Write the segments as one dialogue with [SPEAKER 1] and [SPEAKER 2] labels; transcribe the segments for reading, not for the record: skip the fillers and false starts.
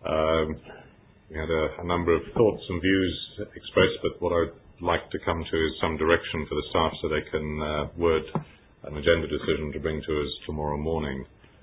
[SPEAKER 1] We had a number of thoughts and views expressed, but what I'd like to come to is some direction for the staff so they can word an agenda decision to bring to us tomorrow morning.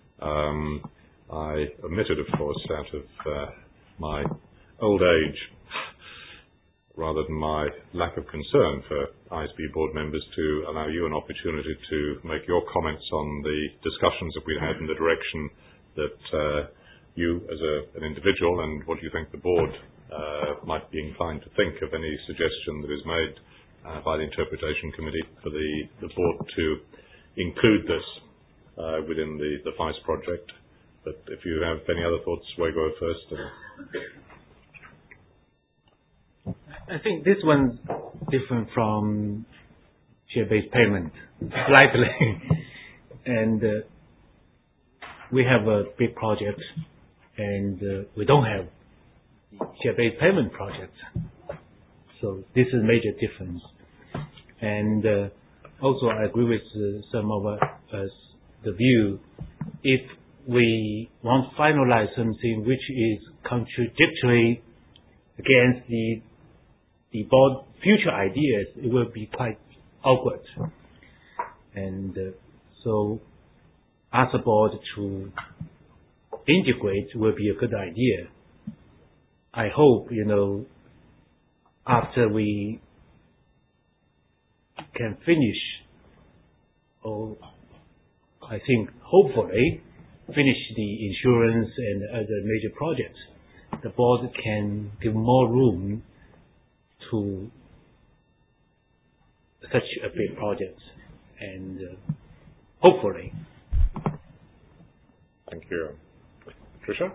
[SPEAKER 1] I omitted, of course, out of my old age, rather than my lack of concern for ISB board members, to allow you an opportunity to make your comments on the discussions that we had and the direction that you as an individual and what you think the board might be inclined to think of any suggestion that is made by the Interpretation Committee for the board to include this within the FICE project. But if you have any other thoughts, Wago first.
[SPEAKER 2] I think this one's different from share-based payment slightly. And we have a big project, and we don't have share-based payment project. So this is a major difference. And also I agree with some of us, the view, if we want to finalize something which is contradictory against the board future ideas, it will be quite awkward. And so ask the board to integrate will be a good idea. I hope, after we can finish, or I think hopefully finish the insurance and other major projects, the board can give more room to such a big project, and hopefully.
[SPEAKER 1] Thank you. Tricia?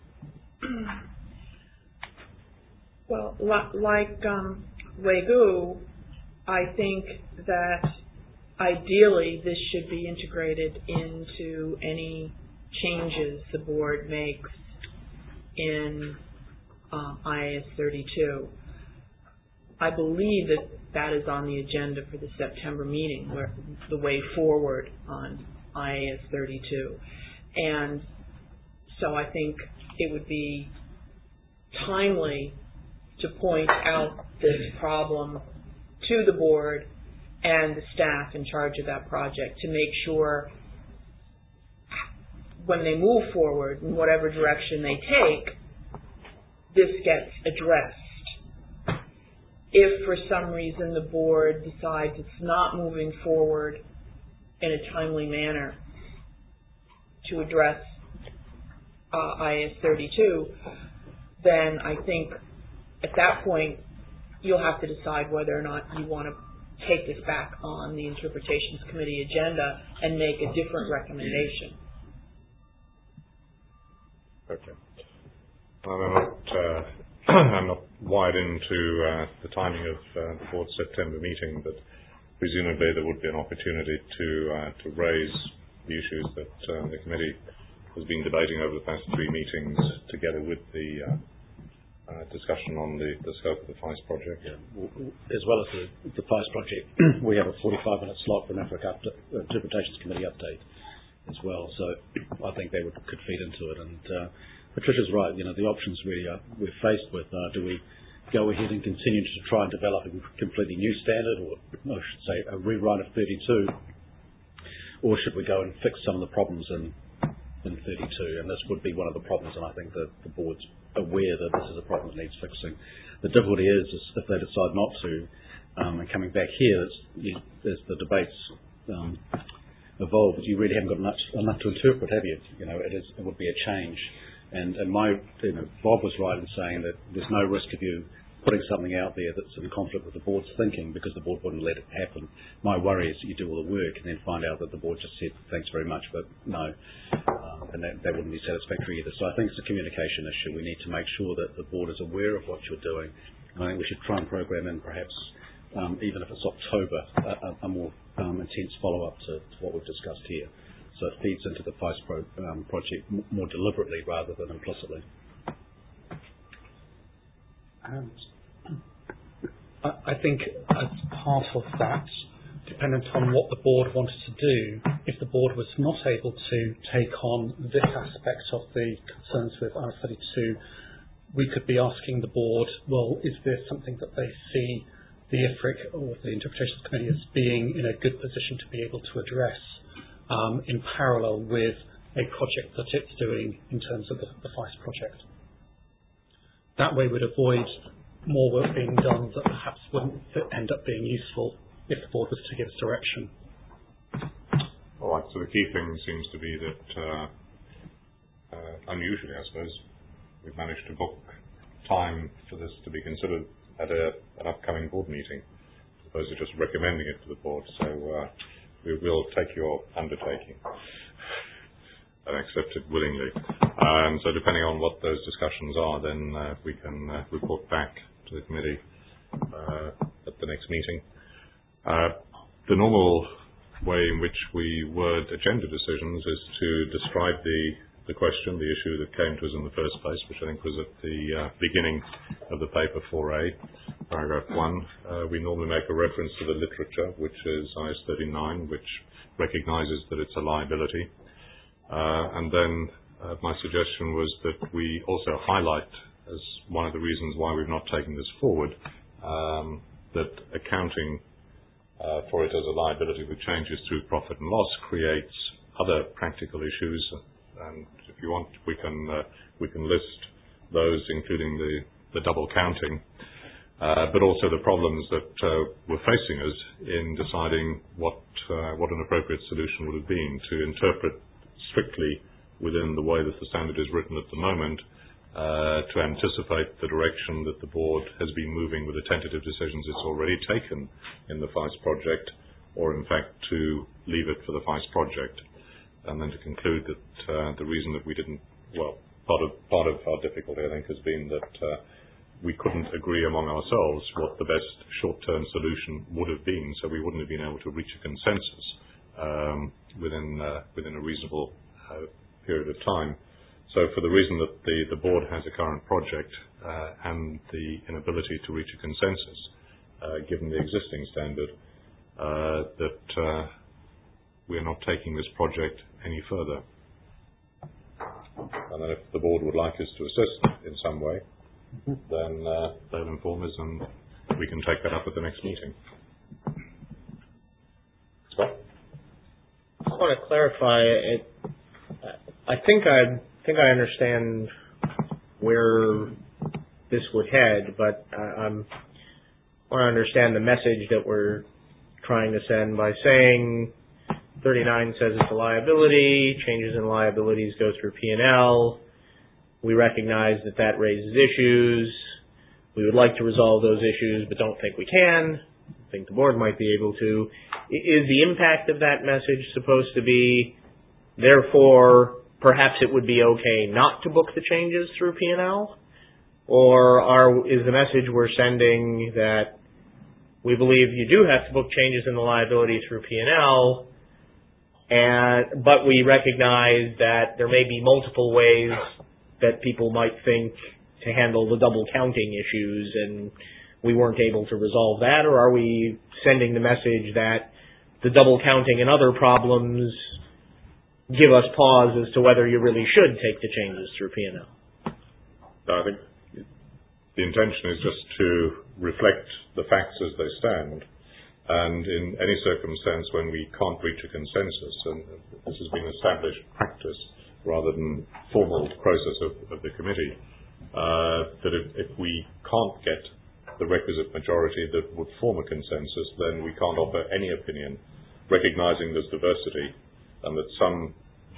[SPEAKER 3] Well, like Wei-Gu, I think that ideally this should be integrated into any changes the board makes in IAS 32. I believe that is on the agenda for the September meeting, where the way forward on IAS 32. And so I think it would be timely to point out this problem to the board and the staff in charge of that project to make sure when they move forward in whatever direction they take, this gets addressed. If for some reason the board decides it's not moving forward in a timely manner to address IAS 32, then I think at that point you'll have to decide whether or not you want to take this back on the Interpretations Committee agenda and make a different recommendation.
[SPEAKER 1] Okay. I'm not wide into the timing of the board's September meeting, but presumably there would be an opportunity to raise the issues that the committee has been debating over the past 3 meetings, together with the discussion on the scope of the FICE project.
[SPEAKER 4] Yeah. As well as the FICE project, we have a 45-minute slot for an Interpretations Committee update as well. So I think they could feed into it. And Patricia's right. The options we're faced with are: do we go ahead and continue to try and develop a completely new standard, or I should say a rewrite of 32, or should we go and fix some of the problems in 32? And this would be one of the problems, and I think that the board's aware that this is a problem that needs fixing. The difficulty is if they decide not to, and coming back here, as the debates evolve, you really haven't got enough to interpret, have you? It would be a change. And Bob was right in saying that there's no risk of you putting something out there that's in conflict with the board's thinking, because the board wouldn't let it happen. My worry is that you do all the work and then find out that the board just said thanks very much, but no, and that wouldn't be satisfactory either. So I think it's a communication issue. We need to make sure that the board is aware of what you're doing, and I think we should try and program in, perhaps even if it's October, a more intense follow-up to what we've discussed here, so it feeds into the FICE project more deliberately rather than implicitly.
[SPEAKER 5] I think as part of that, dependent on what the board wanted to do. If the board was not able to take on this aspect of the concerns with IS32, we could be asking the board, well, is this something that they see the IFRIC or the Interpretations Committee as being in a good position to be able to address in parallel with a project that it's doing in terms of the FICE project. That way we'd avoid more work being done that perhaps wouldn't end up being useful if the board was to give us direction.
[SPEAKER 1] All right, so the key thing seems to be that, unusually I suppose, we've managed to book time for this to be considered at an upcoming board meeting, as opposed to just recommending it to the board. So we will take your undertaking and accept it willingly. So depending on what those discussions are, then we can report back to the committee at the next meeting. The normal way in which we word agenda decisions is to describe the question, the issue that came to us in the first place, which I think was at the beginning of the paper 4A, paragraph 1. We normally make a reference to the literature, which is IS 39, which recognises that it's a liability. And then my suggestion was that we also highlight, as one of the reasons why we've not taken this forward, that accounting for it as a liability with changes through profit and loss creates other practical issues. And if you want, we can list those, including the double counting, but also the problems that were facing us in deciding what an appropriate solution would have been to interpret strictly within the way that the standard is written at the moment, to anticipate the direction that the board has been moving with the tentative decisions it's already taken in the FICE project, or in fact to leave it for the FICE project. And then to conclude that the reason that we didn't, well, part of our difficulty, I think, has been that we couldn't agree among ourselves what the best short-term solution would have been, so we wouldn't have been able to reach a consensus within a reasonable period of time. So for the reason that the board has a current project and the inability to reach a consensus, given the existing standard, that we are not taking this project any further. And then if the board would like us to assist in some way, then they'll inform us and we can take that up at the next meeting. Scott?
[SPEAKER 6] I want to clarify it. I think I understand where this would head, but I want to understand the message that we're trying to send by saying 39 says it's a liability, changes in liabilities go through P&L. We recognize that raises issues. We would like to resolve those issues, but don't think we can. I think the board might be able to. Is the impact of that message supposed to be, therefore, perhaps it would be okay not to book the changes through P&L? Or is the message we're sending that we believe you do have to book changes in the liability through P&L, but we recognize that there may be multiple ways that people might think to handle the double counting issues, and we weren't able to resolve that? Or are we sending the message that the double counting and other problems give us pause as to whether you really should take the changes through P&L?
[SPEAKER 1] I think the intention is just to reflect the facts as they stand, and in any circumstance when we can't reach a consensus, and this has been established practice rather than formal process of the committee, that if we can't get the requisite majority that would form a consensus, then we can't offer any opinion, recognizing there's diversity, and that some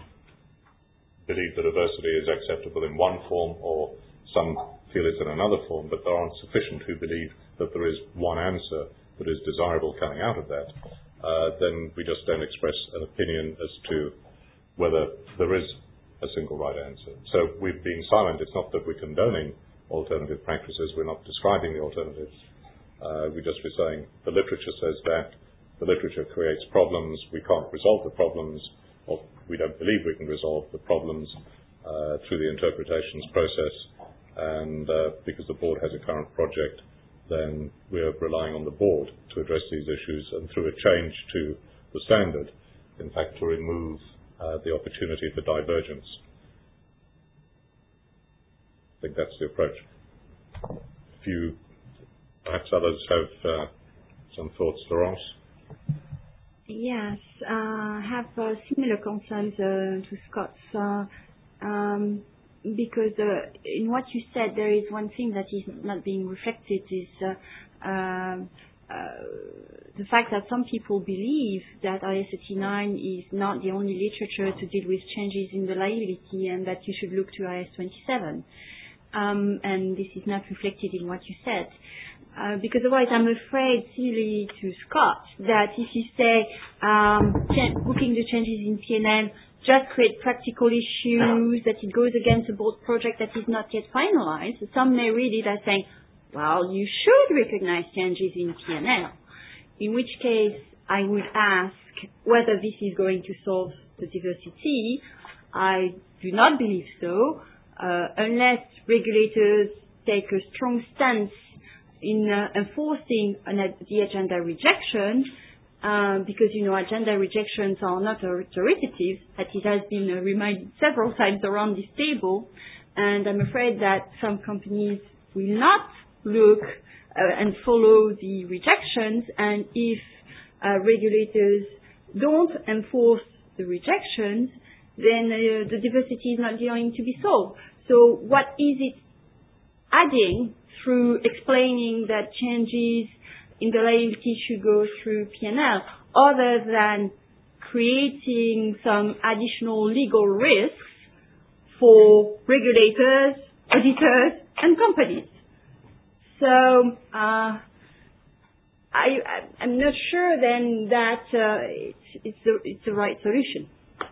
[SPEAKER 1] believe that diversity is acceptable in one form, or some feel it's in another form, but there aren't sufficient who believe that there is one answer that is desirable coming out of that, then we just don't express an opinion as to whether there is a single right answer. So we've been silent. It's not that we're condoning alternative practices. We're not describing the alternatives. We're just saying the literature says that. The literature creates problems. We can't resolve the problems, or we don't believe we can resolve the problems through the interpretations process. And because the board has a current project, then we're relying on the board to address these issues and through a change to the standard, in fact, to remove the opportunity for divergence. I think that's the approach. If you, perhaps others have some thoughts, Laurence?
[SPEAKER 7] Yes, I have similar concerns to Scott's, because in what you said, there is one thing that is not being reflected is the fact that some people believe that IAS 39 is not the only literature to deal with changes in the liability and that you should look to IAS 27. And this is not reflected in what you said. Because otherwise I'm afraid, similarly to Scott, that if you say booking the changes in P&L just create practical issues, that it goes against a board project that is not yet finalized, some may read it as saying, well, you should recognize changes in P&L. In which case, I would ask whether this is going to solve the diversity. I do not believe so, unless regulators take a strong stance in enforcing the agenda rejection, because, agenda rejections are not authoritative, as it has been reminded several times around this table, and I'm afraid that some companies will not look and follow the rejections, and if regulators don't enforce the rejections, then the diversity is not going to be solved. So what is it adding through explaining that changes in the liability should go through P&L, other than creating some additional legal risks for regulators, auditors, and companies? So I'm not sure then that it's the right solution.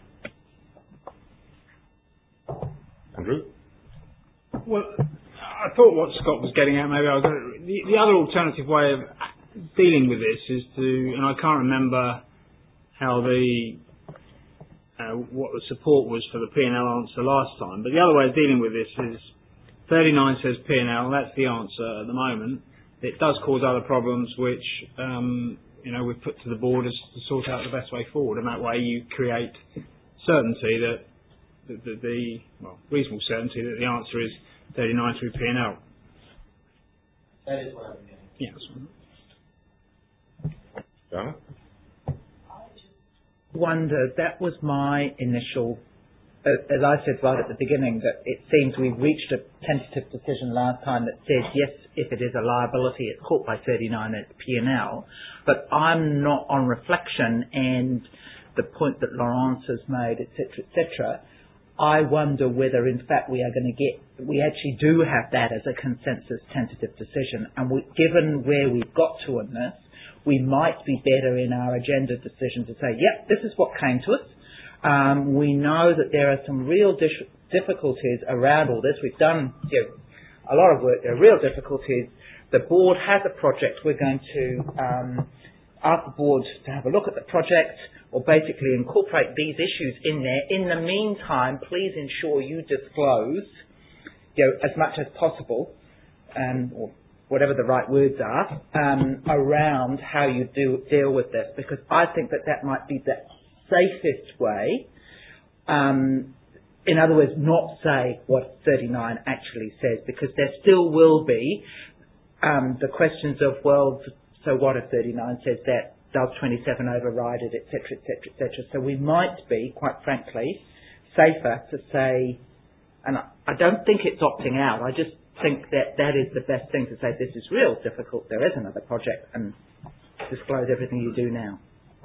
[SPEAKER 1] Andrew?
[SPEAKER 8] Well, I thought what Scott was getting at, maybe I was the other alternative way of dealing with this is to, and I can't remember how what the support was for the P&L answer last time, but the other way of dealing with this is 39 says P&L, that's the answer at the moment. It does cause other problems which, we've put to the board as to sort out the best way forward, and that way you create certainty that reasonable certainty that the answer is 39 through P&L.
[SPEAKER 6] That is what I'm getting.
[SPEAKER 8] Yes.
[SPEAKER 1] Dana?
[SPEAKER 9] Wonder, that was my initial, as I said right at the beginning, that it seems we've reached a tentative decision last time that says, yes, if it is a liability, it's caught by 39 at P&L, but I'm not, on reflection and the point that Laurence has made, etc., I wonder whether, in fact, we actually do have that as a consensus tentative decision. And given where we've got to in this, we might be better in our agenda decision to say, yep, this is what came to us. We know that there are some real difficulties around all this. We've done a lot of work. There are real difficulties. The board has a project. We're going to ask the board to have a look at the project, or basically incorporate these issues in there. In the meantime, please ensure you disclose, as much as possible, or whatever the right words are, around how you deal with this, because I think that might be the safest way. In other words, not say what 39 actually says, because there still will be the questions of, well, so what if 39 says that? Does 27 override it, etc., etc., etc. So we might be, quite frankly, safer to say, and I don't think it's opting out. I just think that is the best thing to say. This is real difficult. There is another project, and disclose everything you do now.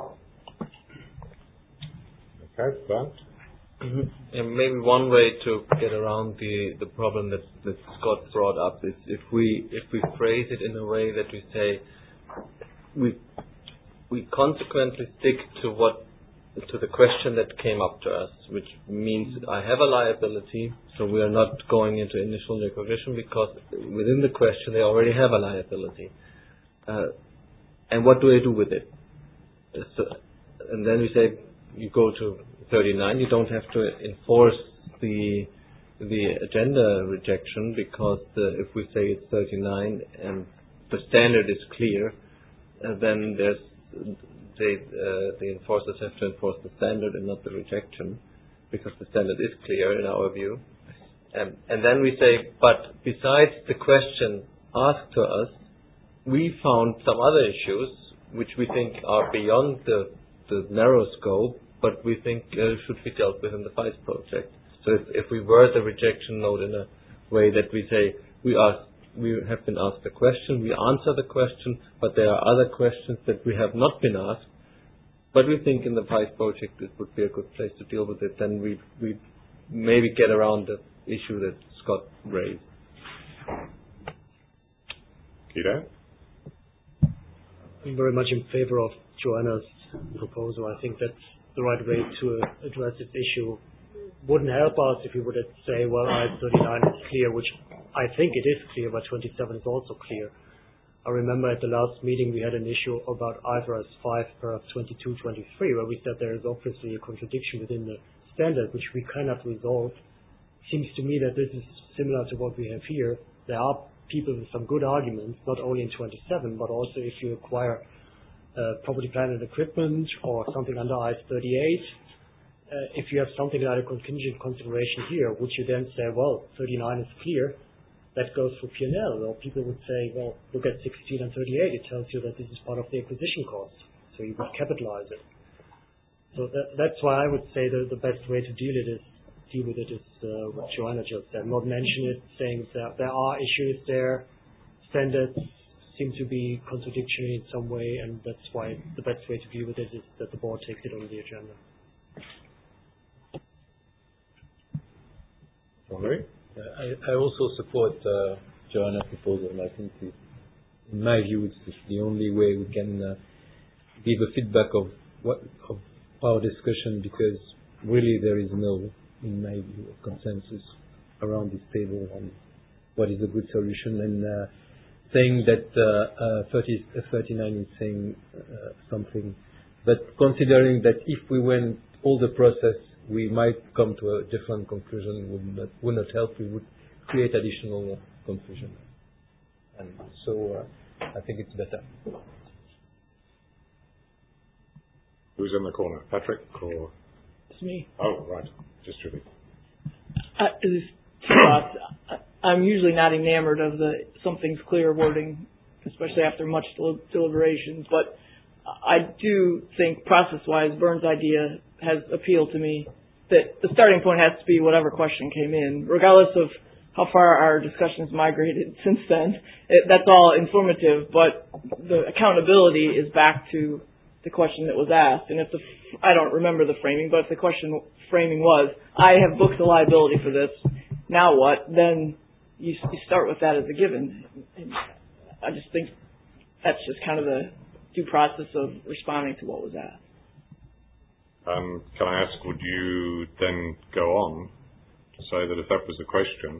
[SPEAKER 1] Okay, Grant?
[SPEAKER 10] And maybe one way to get around the problem that Scott brought up is if we phrase it in a way that we say we consequently stick to the question that came up to us, which means I have a liability, so we are not going into initial recognition because within the question they already have a liability. And what do I do with it? And then we say you go to 39. You don't have to enforce the agenda rejection because if we say it's 39 and the standard is clear, then the enforcers have to enforce the standard and not the rejection, because the standard is clear in our view. And then we say, but besides the question asked to us, we found some other issues which we think are beyond the narrow scope, but we think should be dealt with in the FICE project. So if we word the rejection note in a way that we say, we have been asked a question, we answer the question, but there are other questions that we have not been asked, but we think in the FICE project it would be a good place to deal with it, then we maybe get around the issue that Scott raised.
[SPEAKER 1] Guido?
[SPEAKER 11] I'm very much in favor of Joanna's proposal. I think that's the right way to address this issue. Wouldn't help us if we would say, well, IS39 is clear, which I think it is clear, but 27 is also clear. I remember at the last meeting we had an issue about IFRS 5 paragraph 22-23, where we said there is obviously a contradiction within the standard, which we cannot resolve. Seems to me that this is similar to what we have here. There are people with some good arguments, not only in 27, but also if you acquire property, plant and equipment or something under IS38. If you have something like a contingent consideration here, would you then say, well, 39 is clear, that goes for P&L? Or people would say, well, look at 16 and 38, it tells you that this is part of the acquisition cost, so you would capitalize it. So that's why I would say that the best way to deal with it is what Joanna just said, not mention it, saying that there are issues there, standards seem to be contradictory in some way, and that's why the best way to deal with it is that the board takes it on the agenda.
[SPEAKER 12] I also support Joanna's proposal, and I think, in my view, it's the only way we can give a feedback of our discussion, because really there is no, in my view, consensus around this table on what is a good solution. And saying that 39 is saying something, but considering that if we went all the process, we might come to a different conclusion, would not help. We would create additional confusion. And so I think it's better.
[SPEAKER 1] Who's in the corner? Patrick or?
[SPEAKER 13] It's me.
[SPEAKER 1] Oh, right. Just Julie.
[SPEAKER 13] I'm usually not enamored of the something's clear wording, especially after much deliberations, but I do think process-wise, Bernd's idea has appealed to me, that the starting point has to be whatever question came in, regardless of how far our discussions migrated since then. That's all informative, but the accountability is back to the question that was asked. And if I don't remember the framing, but if the framing was, I have booked a liability for this, now what? Then you start with that as a given. And I just think that's just kind of the due process of responding to what was asked.
[SPEAKER 1] Can I ask, would you then go on to say that if that was the question,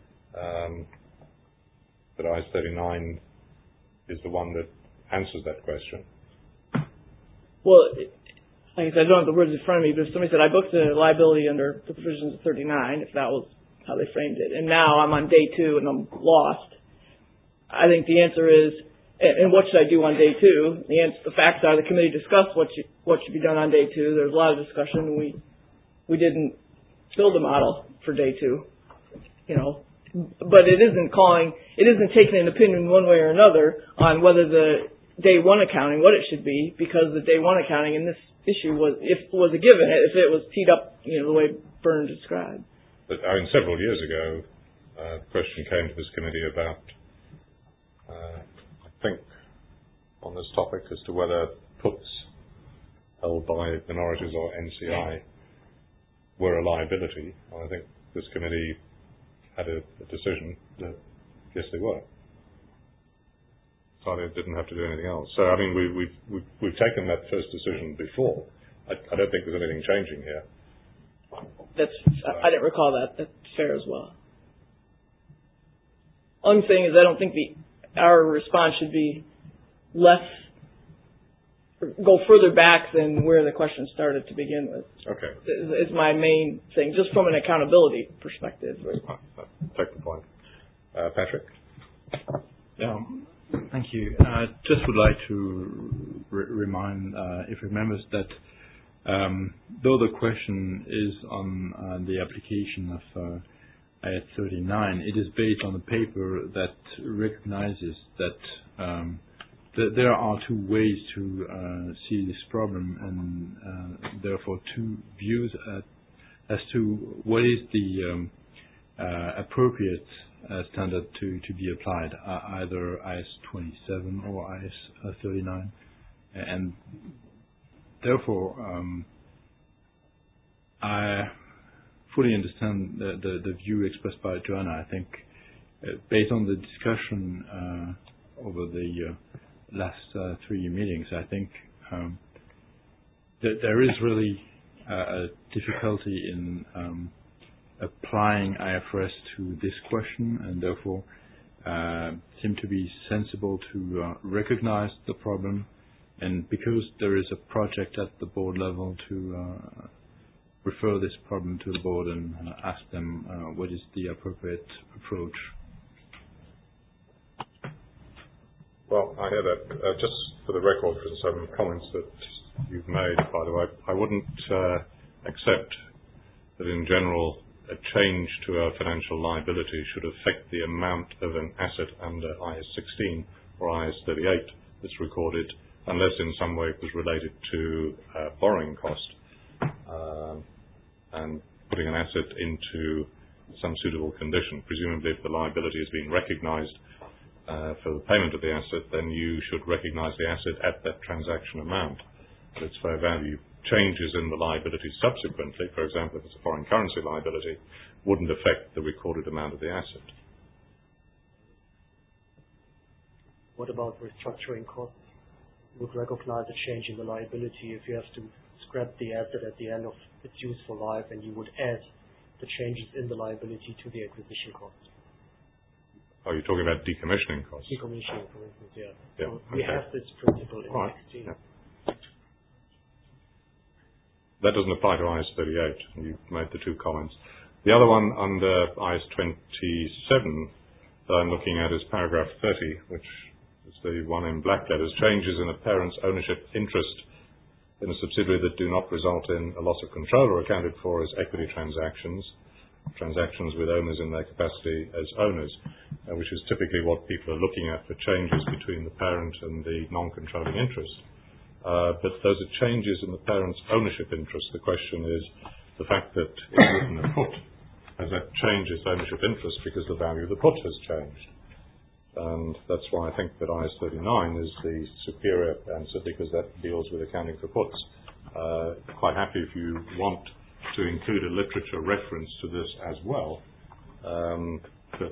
[SPEAKER 1] that IS39 is the one that answers that question?
[SPEAKER 13] Well, like I said, I don't have the words in front of me, but if somebody said, I booked a liability under the provisions of 39, if that was how they framed it, and now I'm on day 2 and I'm lost, I think the answer is, and what should I do on day 2? The facts are the committee discussed what should be done on day 2. There was a lot of discussion. We didn't build a model for day 2, but it isn't taking an opinion one way or another on whether the day 1 accounting, what it should be, because the day 1 accounting in this issue was a given, if it was teed up, the way Bernd described.
[SPEAKER 1] But several years ago, a question came to this committee about, I think, on this topic as to whether puts held by minorities or NCI were a liability. And I think this committee had a decision that yes, they were. So they didn't have to do anything else. So I mean, we've taken that first decision before. I don't think there's anything changing here.
[SPEAKER 13] I didn't recall that. That's fair as well. Only thing is, I don't think our response should be go further back than where the question started to begin with.
[SPEAKER 1] Okay.
[SPEAKER 13] Is my main thing, just from an accountability perspective.
[SPEAKER 1] Take the point. Patrick?
[SPEAKER 14] Thank you. Just would like to remind members that though the question is on the application of IAS 39, it is based on a paper that recognizes that there are two ways to see this problem, and therefore two views as to what is the appropriate standard to be applied, either IAS 27 or IAS 39, and therefore I fully understand the view expressed by Joanna. I think based on the discussion over the last 3 meetings, I think that there is really a difficulty in applying IFRS to this question, and therefore seem to be sensible to recognize the problem, and because there is a project at the board level to refer this problem to the board and ask them what is the appropriate approach.
[SPEAKER 1] Well, I hear that. Just for the record, for some comments that you've made, by the way, I wouldn't accept that in general a change to our financial liability should affect the amount of an asset under IAS 16 or IAS 38 that's recorded, unless in some way it was related to borrowing cost and putting an asset into some suitable condition. Presumably, if the liability has been recognized for the payment of the asset, then you should recognize the asset at that transaction amount, at its fair value. Changes in the liability subsequently, for example, if it's a foreign currency liability, wouldn't affect the recorded amount of the asset.
[SPEAKER 11] What about restructuring costs? You would recognize a change in the liability if you have to scrap the asset at the end of its useful life, and you would add the changes in the liability to the acquisition cost.
[SPEAKER 1] Oh, you're talking about decommissioning costs?
[SPEAKER 11] Decommissioning, for instance, yeah.
[SPEAKER 1] Yeah,
[SPEAKER 11] so we have this principle in
[SPEAKER 1] right.
[SPEAKER 11] 16.
[SPEAKER 1] Yeah. That doesn't apply to IAS 38, and you made the two comments. The other one under IAS 27 that I'm looking at is paragraph 30, which is the one in black letters. Changes in a parent's ownership interest in a subsidiary that do not result in a loss of control are accounted for as equity transactions with owners in their capacity as owners, which is typically what people are looking at for changes between the parent and the non-controlling interest. But those are changes in the parent's ownership interest. The question is the fact that it's written a put. Has that changed its ownership interest because the value of the put has changed? And that's why I think that IAS 39 is the superior answer, because that deals with accounting for puts. Quite happy if you want to include a literature reference to this as well. But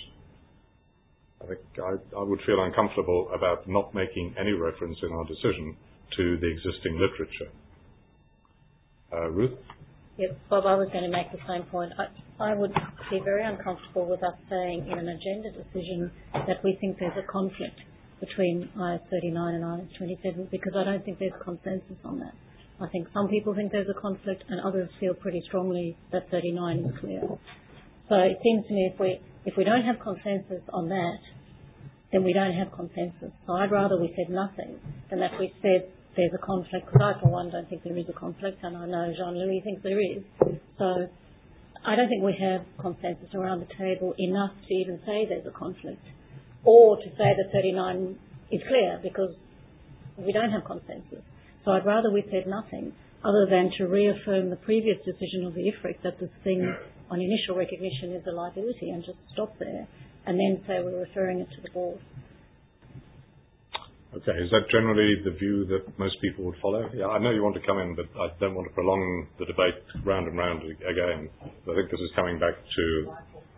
[SPEAKER 1] I think I would feel uncomfortable about not making any reference in our decision to the existing literature. Ruth?
[SPEAKER 15] Yes, Bob, I was going to make the same point. I would be very uncomfortable with us saying in an agenda decision that we think there's a conflict between IAS 39 and IAS 27, because I don't think there's consensus on that. I think some people think there's a conflict and others feel pretty strongly that 39 is clear. So it seems to me if we don't have consensus on that, then we don't have consensus. So I'd rather we said nothing than that we said there's a conflict, because I, for one, don't think there is a conflict, and I know Jean-Louis thinks there is. So I don't think we have consensus around the table enough to even say there's a conflict, or to say that 39 is clear, because we don't have consensus. So I'd rather we said nothing, other than to reaffirm the previous decision of the IFRIC that this thing on initial recognition is a liability, and just stop there, and then say we're referring it to the board.
[SPEAKER 1] Okay, is that generally the view that most people would follow? Yeah, I know you want to come in, but I don't want to prolong the debate round and round again. I think this is coming back to...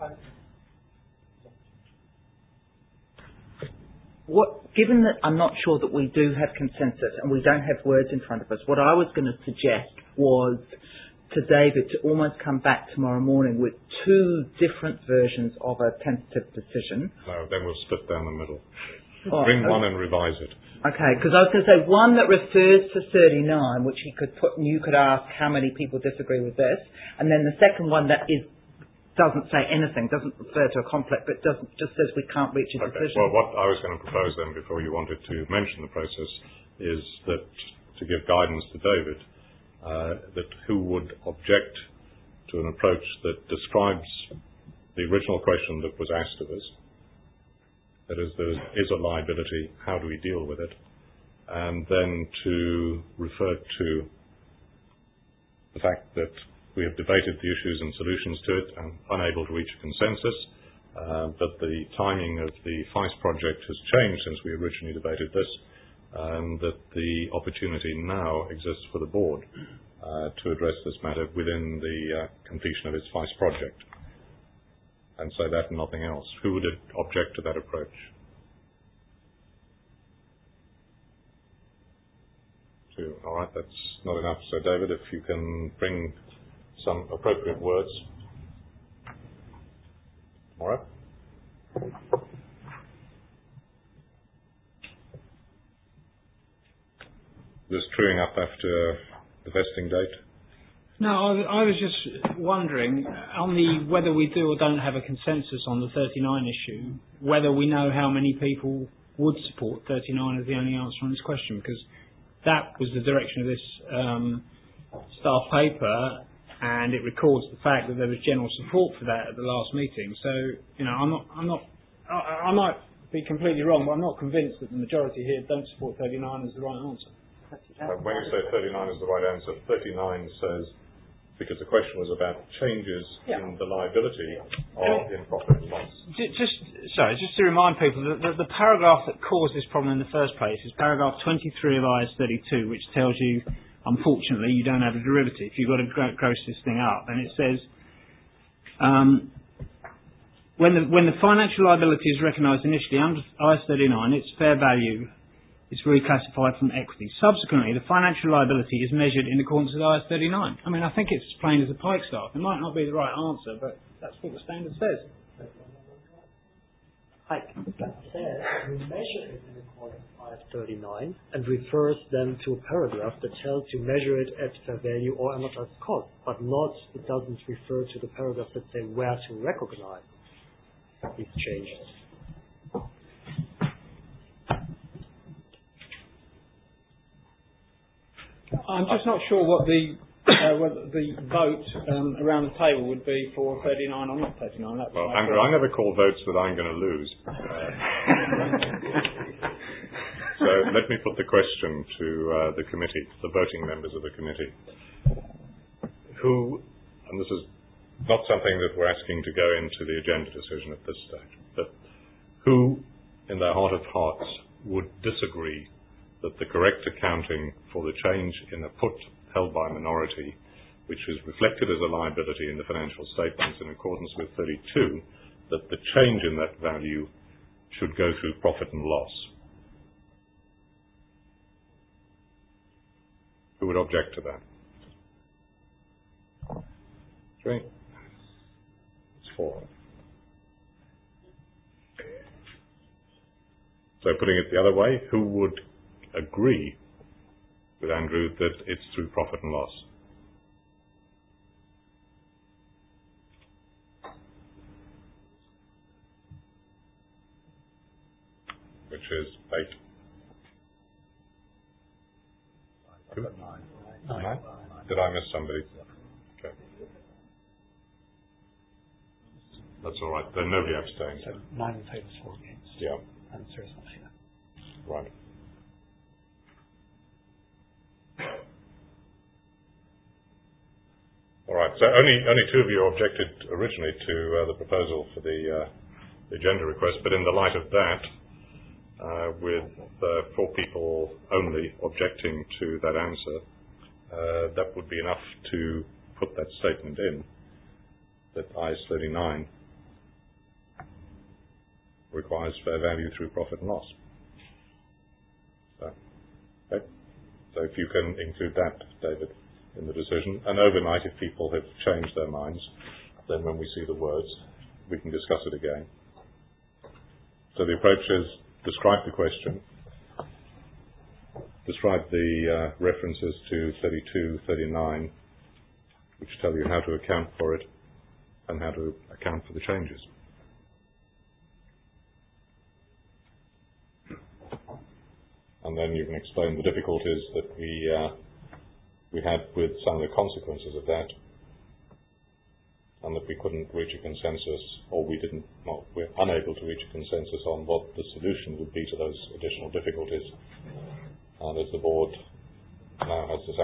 [SPEAKER 9] Given that I'm not sure that we do have consensus and we don't have words in front of us, what I was going to suggest was to David to almost come back tomorrow morning with two different versions of a tentative decision.
[SPEAKER 1] No, then we'll split down the middle.
[SPEAKER 9] Oh,
[SPEAKER 1] Bring one and revise it.
[SPEAKER 9] Okay, because I was going to say one that refers to 39, which he could put, and you could ask how many people disagree with this, and then the second one that is doesn't say anything, doesn't refer to a conflict, but just says we can't reach a decision.
[SPEAKER 1] Well, what I was going to propose then, before you wanted to mention the process, is that to give guidance to David, that who would object to an approach that describes the original question that was asked of us, that is, there is a liability, how do we deal with it, and then to refer to the fact that we have debated the issues and solutions to it and unable to reach a consensus, but the timing of the FICE project has changed since we originally debated this, and that the opportunity now exists for the board to address this matter within the completion of its FICE project. And say that and nothing else. Who would object to that approach? Two. All right, that's not enough. So, David, if you can bring some appropriate words. All right. This truing up after the vesting date?
[SPEAKER 8] No, I was just wondering on whether we do or don't have a consensus on the 39 issue, whether we know how many people would support 39 as the only answer on this question, because that was the direction of this staff paper, and it records the fact that there was general support for that at the last meeting. So, I might be completely wrong, but I'm not convinced that the majority here don't support 39 as the right answer.
[SPEAKER 1] When you say 39 is the right answer, 39 says, because the question was about changes in the liability or in profit and loss.
[SPEAKER 8] Just to remind people, the paragraph that caused this problem in the first place is paragraph 23 of IAS 32, which tells you, unfortunately, you don't have a derivative. You've got to gross this thing up. And it says, when the financial liability is recognised initially under IAS 39, its fair value is reclassified from equity. Subsequently, the financial liability is measured in accordance with IAS 39. I mean, I think it's as plain as a pikestaff. It might not be the right answer, but that's what the standard says.
[SPEAKER 11] That says we measure it in accordance with IAS 39 and refers then to a paragraph that tells you measure it at fair value or amortized cost, but it doesn't refer to the paragraph that say where to recognize these changes.
[SPEAKER 8] I'm just not sure what the vote around the table would be for 39 or not 39.
[SPEAKER 1] Well, Andrew, I never call votes that I'm going to lose. So let me put the question to the committee, the voting members of the committee. Who, and this is not something that we're asking to go into the agenda decision at this stage, but who, in their heart of hearts, would disagree that the correct accounting for the change in a put held by a minority, which is reflected as a liability in the financial statements in accordance with 32, that the change in that value should go through profit and loss? Who would object to that? 3. It's 4. So putting it the other way, who would agree with Andrew that it's through profit and loss? Which is 8. Who? 9. Did I miss somebody? Okay. That's all right. Then nobody abstained.
[SPEAKER 5] So 9 in favour, 4 against.
[SPEAKER 1] Yeah.
[SPEAKER 5] And 0 is not here.
[SPEAKER 1] Right. All right. So only 2 of you objected originally to the proposal for the agenda request, but in the light of that, with 4 people only objecting to that answer, that would be enough to put that statement in that IAS 39 requires fair value through profit and loss. So, okay. So if you can include that, David, in the decision, and overnight, if people have changed their minds, then when we see the words, we can discuss it again. So the approach is describe the question, describe the references to 32, 39, which tell you how to account for it, and how to account for the changes. And then you can explain the difficulties that we had with some of the consequences of that, and that we couldn't reach a consensus, or we're unable to reach a consensus on what the solution would be to those additional difficulties. And as the board now has this